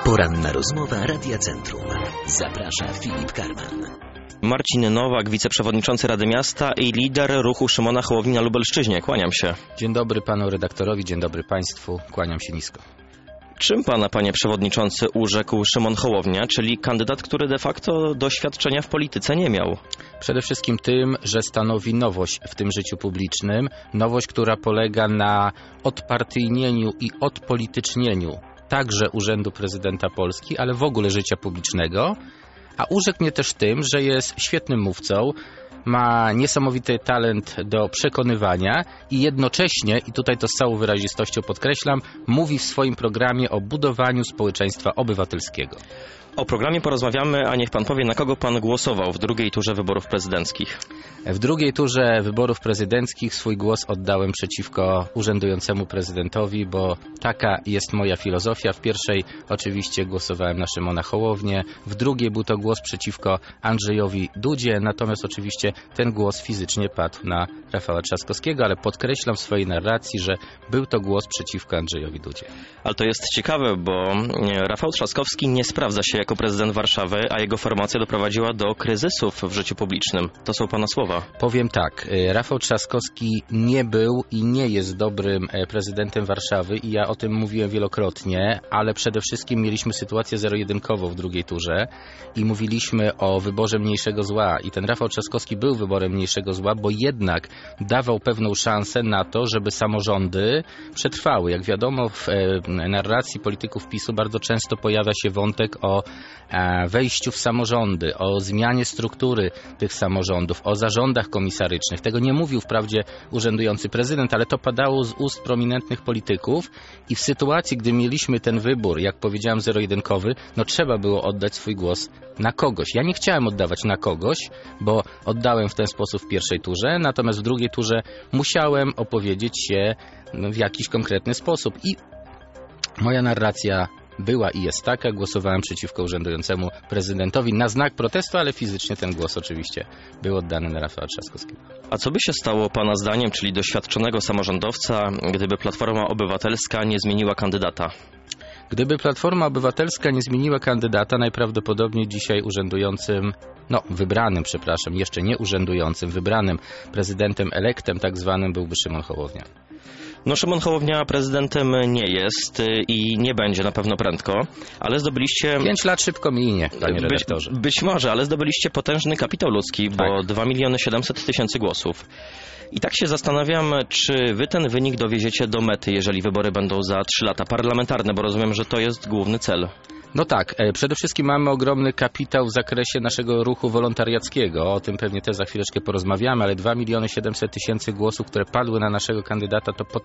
Poranna rozmowa Radia Centrum. Zaprasza Filip Karman. Marcin Nowak, wiceprzewodniczący Rady Miasta i lider ruchu Szymona Hołowni na Lubelszczyźnie. Kłaniam się. Dzień dobry panu redaktorowi, dzień dobry państwu. Kłaniam się nisko. Czym pana, panie przewodniczący, urzekł Szymon Hołownia, czyli kandydat, który de facto doświadczenia w polityce nie miał? Przede wszystkim tym, że stanowi nowość w tym życiu publicznym. Nowość, która polega na odpartyjnieniu i odpolitycznieniu także Urzędu Prezydenta Polski, ale w ogóle życia publicznego. A urzekł mnie też tym, że jest świetnym mówcą, ma niesamowity talent do przekonywania i jednocześnie, i tutaj to z całą wyrazistością podkreślam, mówi w swoim programie o budowaniu społeczeństwa obywatelskiego. O programie porozmawiamy, a niech pan powie, na kogo pan głosował w drugiej turze wyborów prezydenckich. W drugiej turze wyborów prezydenckich swój głos oddałem przeciwko urzędującemu prezydentowi, bo taka jest moja filozofia. W pierwszej oczywiście głosowałem na Szymona Hołownię, w drugiej był to głos przeciwko Andrzejowi Dudzie, natomiast oczywiście ten głos fizycznie padł na Rafała Trzaskowskiego, ale podkreślam w swojej narracji, że był to głos przeciwko Andrzejowi Dudzie. Ale to jest ciekawe, bo Rafał Trzaskowski nie sprawdza się jako prezydent Warszawy, a jego formacja doprowadziła do kryzysów w życiu publicznym. To są pana słowa. Powiem tak, Rafał Trzaskowski nie był i nie jest dobrym prezydentem Warszawy i ja o tym mówiłem wielokrotnie, ale przede wszystkim mieliśmy sytuację zero-jedynkową w drugiej turze i mówiliśmy o wyborze mniejszego zła i ten Rafał Trzaskowski był wyborem mniejszego zła, bo jednak dawał pewną szansę na to, żeby samorządy przetrwały. Jak wiadomo, w narracji polityków PiS-u bardzo często pojawia się wątek o wejściu w samorządy, o zmianie struktury tych samorządów, o zarządach komisarycznych. Tego nie mówił wprawdzie urzędujący prezydent, ale to padało z ust prominentnych polityków i w sytuacji, gdy mieliśmy ten wybór, jak powiedziałem, zero-jedynkowy, no trzeba było oddać swój głos na kogoś. Ja nie chciałem oddawać na kogoś, bo oddałem w ten sposób w pierwszej turze, natomiast w drugiej turze musiałem opowiedzieć się w jakiś konkretny sposób i moja narracja była i jest taka, głosowałem przeciwko urzędującemu prezydentowi na znak protestu, ale fizycznie ten głos oczywiście był oddany na Rafała Trzaskowskiego. A co by się stało pana zdaniem, czyli doświadczonego samorządowca, gdyby Platforma Obywatelska nie zmieniła kandydata? Gdyby Platforma Obywatelska nie zmieniła kandydata, najprawdopodobniej dzisiaj jeszcze nie urzędującym, wybranym prezydentem elektem tak zwanym byłby Szymon Hołownia. No, Szymon Hołownia prezydentem nie jest i nie będzie na pewno prędko, ale zdobyliście... 5 lat szybko minie, panie redaktorze. Być może, ale zdobyliście potężny kapitał ludzki, bo tak. 2 700 000 głosów. I tak się zastanawiam, czy wy ten wynik dowieziecie do mety, jeżeli wybory będą za 3 lata parlamentarne, bo rozumiem, że to jest główny cel. No tak, przede wszystkim mamy ogromny kapitał w zakresie naszego ruchu wolontariackiego, o tym pewnie też za chwileczkę porozmawiamy, ale 2 700 000 głosów, które padły na naszego kandydata, to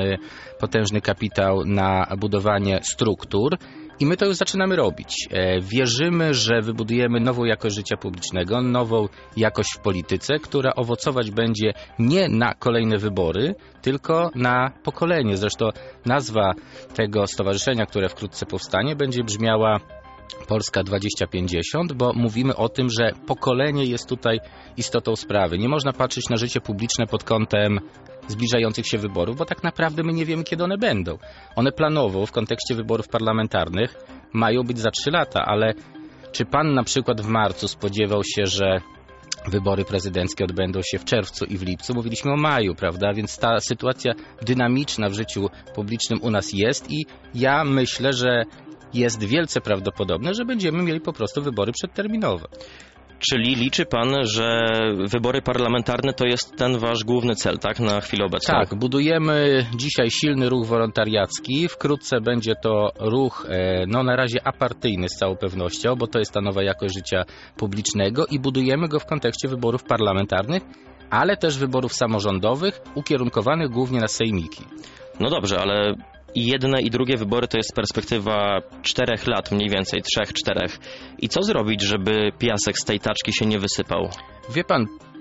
potężny kapitał na budowanie struktur. I my to już zaczynamy robić. Wierzymy, że wybudujemy nową jakość życia publicznego, nową jakość w polityce, która owocować będzie nie na kolejne wybory, tylko na pokolenie. Zresztą nazwa tego stowarzyszenia, które wkrótce powstanie, będzie brzmiała Polska 2050, bo mówimy o tym, że pokolenie jest tutaj istotą sprawy. Nie można patrzeć na życie publiczne pod kątem zbliżających się wyborów, bo tak naprawdę my nie wiemy, kiedy one będą. One planowo w kontekście wyborów parlamentarnych mają być za 3 lata, ale czy pan na przykład w marcu spodziewał się, że wybory prezydenckie odbędą się w czerwcu i w lipcu? Mówiliśmy o maju, prawda? Więc ta sytuacja dynamiczna w życiu publicznym u nas jest i ja myślę, że jest wielce prawdopodobne, że będziemy mieli po prostu wybory przedterminowe. Czyli liczy pan, że wybory parlamentarne to jest ten wasz główny cel, tak, na chwilę obecną? Tak, budujemy dzisiaj silny ruch wolontariacki. Wkrótce będzie to ruch, na razie apartyjny z całą pewnością, bo to jest ta nowa jakość życia publicznego i budujemy go w kontekście wyborów parlamentarnych, ale też wyborów samorządowych, ukierunkowanych głównie na sejmiki. No dobrze, ale i jedne i drugie wybory to jest perspektywa 4 lat, mniej więcej 3-4. I co zrobić, żeby piasek z tej taczki się nie wysypał? Wie pan,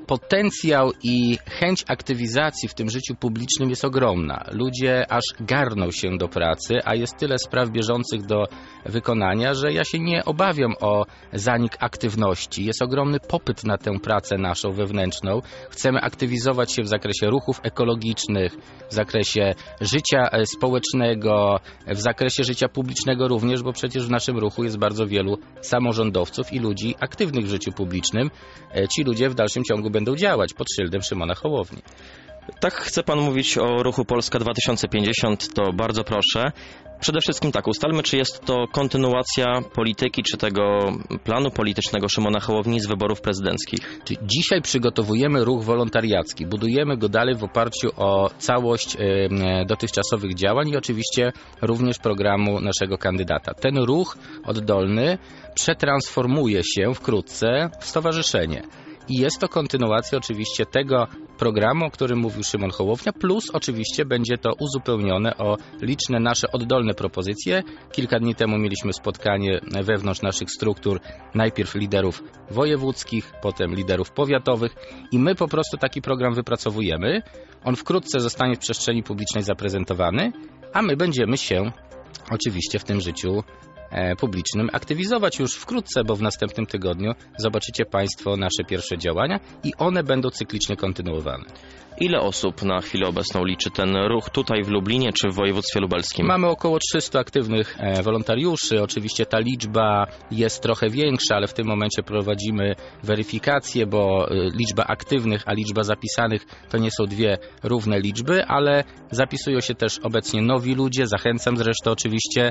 potencjał i chęć aktywizacji w tym życiu publicznym jest ogromna. Ludzie aż garną się do pracy, a jest tyle spraw bieżących do wykonania, że ja się nie obawiam o zanik aktywności. Jest ogromny popyt na tę pracę naszą wewnętrzną. Chcemy aktywizować się w zakresie ruchów ekologicznych, w zakresie życia społecznego, w zakresie życia publicznego również, bo przecież w naszym ruchu jest bardzo wielu samorządowców i ludzi aktywnych w życiu publicznym. Ci ludzie w dalszym ciągu będą działać pod szyldem Szymona Hołowni. Tak chce pan mówić o ruchu Polska 2050, to bardzo proszę. Przede wszystkim tak, ustalmy, czy jest to kontynuacja polityki, czy tego planu politycznego Szymona Hołowni z wyborów prezydenckich. Dzisiaj przygotowujemy ruch wolontariacki, budujemy go dalej w oparciu o całość dotychczasowych działań i oczywiście również programu naszego kandydata. Ten ruch oddolny przetransformuje się wkrótce w stowarzyszenie. I jest to kontynuacja oczywiście tego programu, o którym mówił Szymon Hołownia, plus oczywiście będzie to uzupełnione o liczne nasze oddolne propozycje. Kilka dni temu mieliśmy spotkanie wewnątrz naszych struktur, najpierw liderów wojewódzkich, potem liderów powiatowych i my po prostu taki program wypracowujemy. On wkrótce zostanie w przestrzeni publicznej zaprezentowany, a my będziemy się oczywiście w tym życiu publicznym aktywizować już wkrótce, bo w następnym tygodniu zobaczycie Państwo nasze pierwsze działania i one będą cyklicznie kontynuowane. Ile osób na chwilę obecną liczy ten ruch tutaj w Lublinie czy w województwie lubelskim? Mamy około 300 aktywnych wolontariuszy. Oczywiście ta liczba jest trochę większa, ale w tym momencie prowadzimy weryfikację, bo liczba aktywnych, a liczba zapisanych to nie są dwie równe liczby, ale zapisują się też obecnie nowi ludzie. Zachęcam zresztą oczywiście.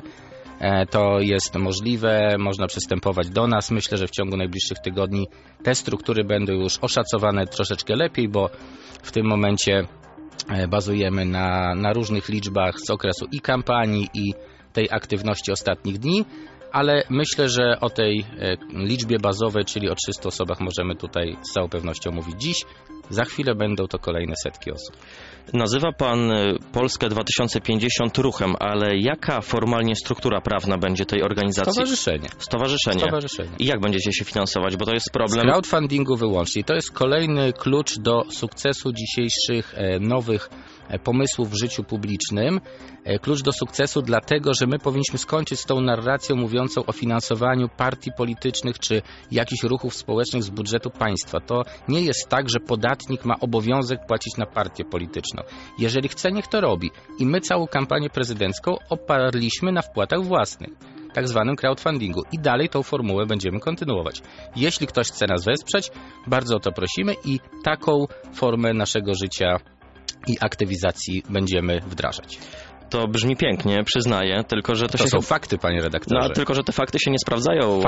To jest możliwe, można przystępować do nas. Myślę, że w ciągu najbliższych tygodni te struktury będą już oszacowane troszeczkę lepiej, bo w tym momencie bazujemy na różnych liczbach z okresu i kampanii, i tej aktywności ostatnich dni, ale myślę, że o tej liczbie bazowej, czyli o 300 osobach możemy tutaj z całą pewnością mówić dziś. Za chwilę będą to kolejne setki osób. Nazywa pan Polskę 2050 ruchem, ale jaka formalnie struktura prawna będzie tej organizacji? Stowarzyszenie. I jak będziecie się finansować? Bo to jest problem. Z crowdfundingu wyłącznie. To jest kolejny klucz do sukcesu dzisiejszych nowych pomysłów w życiu publicznym. Klucz do sukcesu dlatego, że my powinniśmy skończyć z tą narracją mówiącą o finansowaniu partii politycznych czy jakichś ruchów społecznych z budżetu państwa. To nie jest tak, że podatnik ma obowiązek płacić na partię polityczną. Jeżeli chce, niech to robi. I my całą kampanię prezydencką oparliśmy na wpłatach własnych, tak zwanym crowdfundingu. I dalej tą formułę będziemy kontynuować. Jeśli ktoś chce nas wesprzeć, bardzo o to prosimy i taką formę naszego życia i aktywizacji będziemy wdrażać. To brzmi pięknie, przyznaję, tylko że to są fakty, panie redaktorze. No, tylko że te fakty się nie sprawdzają.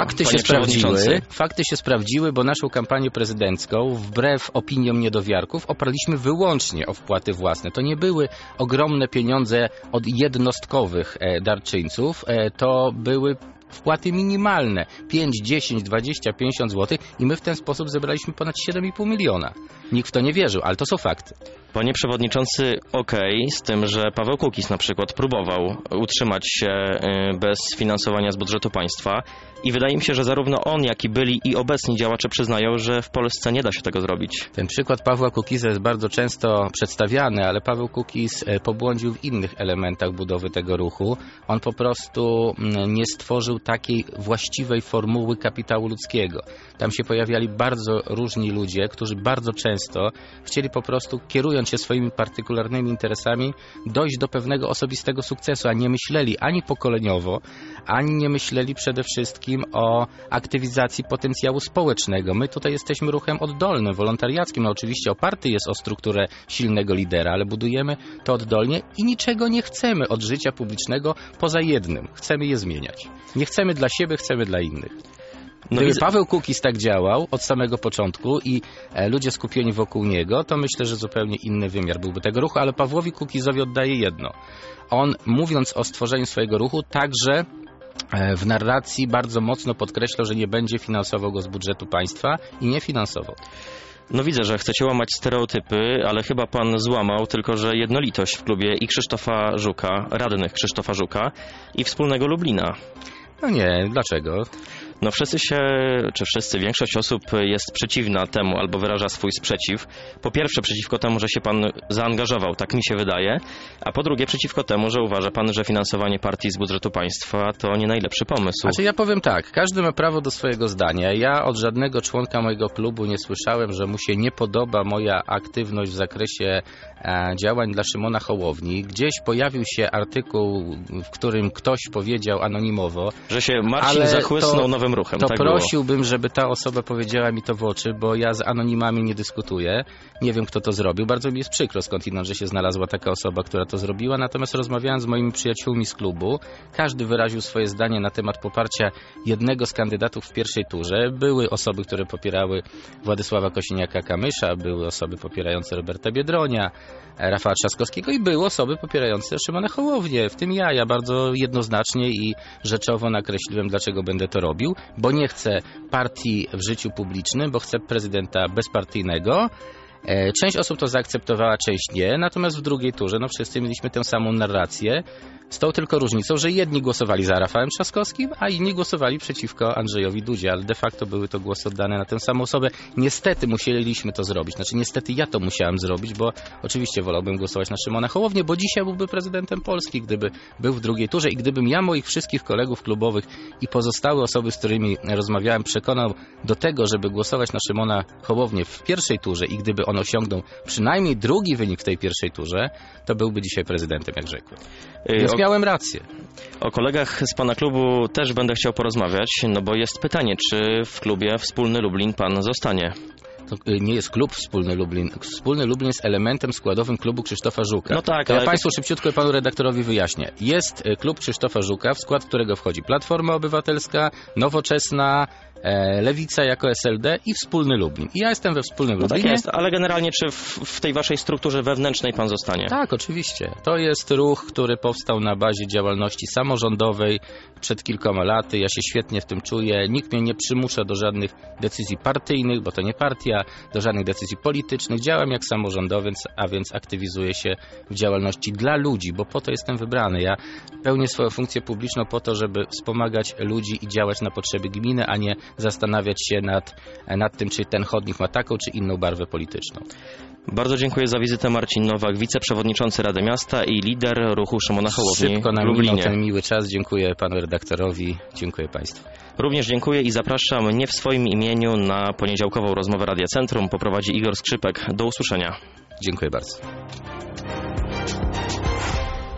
Fakty się sprawdziły, bo naszą kampanię prezydencką, wbrew opiniom niedowiarków, oparliśmy wyłącznie o wpłaty własne. To nie były ogromne pieniądze od jednostkowych darczyńców, to były wpłaty minimalne, 5, 10, 20, 50 zł i my w ten sposób zebraliśmy ponad 7,5 miliona. Nikt w to nie wierzył, ale to są fakty. Panie przewodniczący, z tym, że Paweł Kukiz na przykład próbował utrzymać się bez finansowania z budżetu państwa i wydaje mi się, że zarówno on, jak i byli i obecni działacze przyznają, że w Polsce nie da się tego zrobić. Ten przykład Pawła Kukiza jest bardzo często przedstawiany, ale Paweł Kukiz pobłądził w innych elementach budowy tego ruchu. On po prostu nie stworzył takiej właściwej formuły kapitału ludzkiego. Tam się pojawiali bardzo różni ludzie, którzy bardzo często chcieli po prostu, kierując się swoimi partykularnymi interesami, dojść do pewnego osobistego sukcesu, a nie myśleli ani pokoleniowo, ani nie myśleli przede wszystkim o aktywizacji potencjału społecznego. My tutaj jesteśmy ruchem oddolnym, wolontariackim. No oczywiście oparty jest o strukturę silnego lidera, ale budujemy to oddolnie i niczego nie chcemy od życia publicznego poza jednym. Chcemy je zmieniać. Nie chcemy dla siebie, chcemy dla innych. Gdyby Paweł Kukiz tak działał od samego początku i ludzie skupieni wokół niego, to myślę, że zupełnie inny wymiar byłby tego ruchu, ale Pawłowi Kukizowi oddaję jedno. On, mówiąc o stworzeniu swojego ruchu, także w narracji bardzo mocno podkreślał, że nie będzie finansował go z budżetu państwa i nie finansował. No widzę, że chcecie łamać stereotypy, ale chyba pan złamał tylko, że jednolitość w klubie i Krzysztofa Żuka, radnych Krzysztofa Żuka i wspólnego Lublina. No nie, dlaczego? No większość osób jest przeciwna temu albo wyraża swój sprzeciw. Po pierwsze przeciwko temu, że się pan zaangażował, tak mi się wydaje, a po drugie przeciwko temu, że uważa pan, że finansowanie partii z budżetu państwa to nie najlepszy pomysł. Znaczy ja powiem tak, każdy ma prawo do swojego zdania. Ja od żadnego członka mojego klubu nie słyszałem, że mu się nie podoba moja aktywność w zakresie działań dla Szymona Hołowni. Gdzieś pojawił się artykuł, w którym ktoś powiedział anonimowo, że się Marcin zachłysnął nowym ruchem. To tak prosiłbym, żeby ta osoba powiedziała mi to w oczy, bo ja z anonimami nie dyskutuję. Nie wiem, kto to zrobił. Bardzo mi jest przykro skądinąd, że się znalazła taka osoba, która to zrobiła. Natomiast rozmawiałem z moimi przyjaciółmi z klubu. Każdy wyraził swoje zdanie na temat poparcia jednego z kandydatów w pierwszej turze. Były osoby, które popierały Władysława Kosiniaka-Kamysza, były osoby popierające Roberta Biedronia, Rafała Trzaskowskiego i były osoby popierające Szymona Hołownię, w tym ja. Ja bardzo jednoznacznie i rzeczowo nakreśliłem, dlaczego będę to robił, bo nie chcę partii w życiu publicznym, bo chcę prezydenta bezpartyjnego. Część osób to zaakceptowała, część nie, natomiast w drugiej turze wszyscy mieliśmy tę samą narrację, z tą tylko różnicą, że jedni głosowali za Rafałem Trzaskowskim, a inni głosowali przeciwko Andrzejowi Dudzie, ale de facto były to głosy oddane na tę samą osobę. Niestety musieliśmy to zrobić, niestety ja to musiałem zrobić, bo oczywiście wolałbym głosować na Szymona Hołownię, bo dzisiaj byłby prezydentem Polski, gdyby był w drugiej turze i gdybym ja moich wszystkich kolegów klubowych i pozostałe osoby, z którymi rozmawiałem, przekonał do tego, żeby głosować na Szymona Hołownię w pierwszej turze i gdyby on osiągnął przynajmniej drugi wynik w tej pierwszej turze, to byłby dzisiaj prezydentem, jak rzekłem. Więc miałem rację. O kolegach z pana klubu też będę chciał porozmawiać, bo jest pytanie, czy w klubie Wspólny Lublin pan zostanie? To nie jest klub Wspólny Lublin. Wspólny Lublin jest elementem składowym klubu Krzysztofa Żuka. No tak, to ja Państwu szybciutko panu redaktorowi wyjaśnię. Jest klub Krzysztofa Żuka, w skład którego wchodzi Platforma Obywatelska, Nowoczesna, Lewica jako SLD i Wspólny Lublin. I ja jestem we Wspólnym Lublinie. Tak jest, ale generalnie czy w tej waszej strukturze wewnętrznej pan zostanie? Tak, oczywiście. To jest ruch, który powstał na bazie działalności samorządowej przed kilkoma laty. Ja się świetnie w tym czuję. Nikt mnie nie przymusza do żadnych decyzji partyjnych, bo to nie partia, do żadnych decyzji politycznych. Działam jak samorządowiec, a więc aktywizuję się w działalności dla ludzi, bo po to jestem wybrany. Ja pełnię swoją funkcję publiczną po to, żeby wspomagać ludzi i działać na potrzeby gminy, a nie zastanawiać się nad tym, czy ten chodnik ma taką, czy inną barwę polityczną. Bardzo dziękuję za wizytę. Marcin Nowak, wiceprzewodniczący Rady Miasta i lider ruchu Szymona Hołowni Szybko nam w Lublinie. minął ten miły czas. Dziękuję panu redaktorowi. Dziękuję państwu. Również dziękuję i zapraszam nie w swoim imieniu na poniedziałkową rozmowę Radia Centrum. Poprowadzi Igor Skrzypek. Do usłyszenia. Dziękuję bardzo.